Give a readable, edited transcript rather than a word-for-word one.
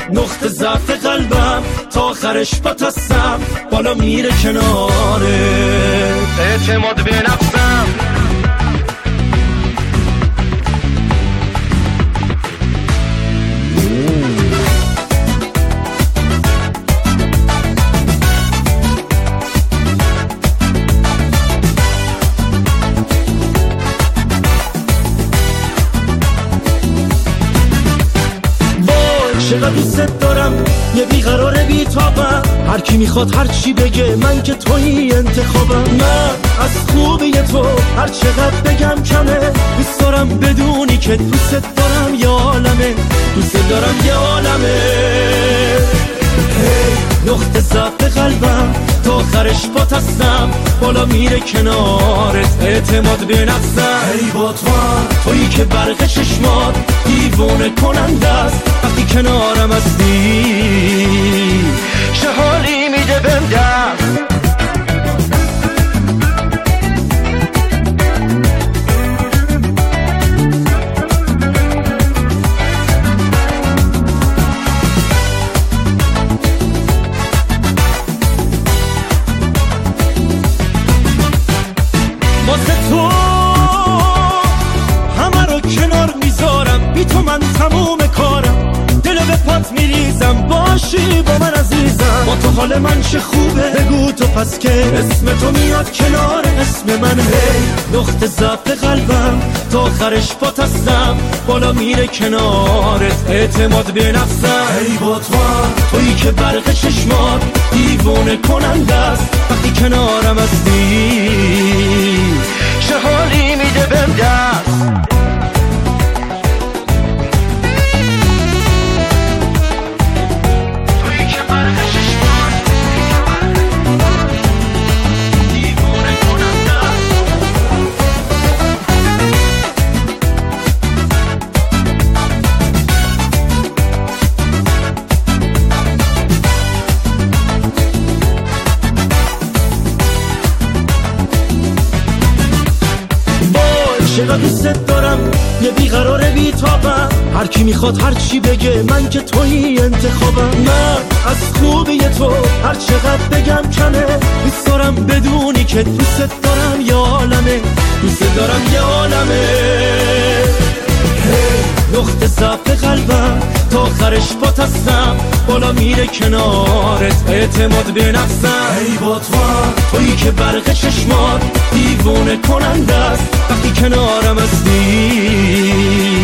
نقطه ضعف قلبم تا آخرش باتستم بالا میره کناره اعتماد به نفسم چقدر دوست دارم یه بیقرار بیتابم هر کی میخواد هر چی بگه من که توی انتخابم من از خوبی تو هر چقدر بگم کمه دوست دارم بدونی که دوست دارم یه عالمه دوست دارم یه عالمه نقطه ضعف قلبم تا آخرش باتستم بالا میره کنارت اعتماد به نفسم ای با تویی که برق چشمات دیوونه کننده است وقتی کنارم هستی چه حالی میده بهم دست واسه تو همه رو کنار میذارم بی تو من تموم کارم دل به پات میریزم باشی با من عزیزم با تو حال من چه خوبه بگو تو پس که اسم تو میاد کنار اسم من هی نقطه ضعف قلبم تا آخرش باتستم بالا میره کنارت اعتماد به نفسم ای با تویی که برق چشمات دیوونه کننده است وقتی کنارم هستی چه حالی میده بهم دست چقدر دوست دارم یه بیقرار بیتابم هر کی میخواد هر چی بگه من که توی انتخابم من از خوبی تو هر چقدر بگم کمه دوست دارم بدونی که دوست دارم یه عالمه دوست دارم یه عالمه نقطه ضعف قلبم تا آخرش باتستم بالا میره کنارت اعتماد به نفسم ای با تویی که برق چشمات دیوونه کننده است وقتی کنارم هستی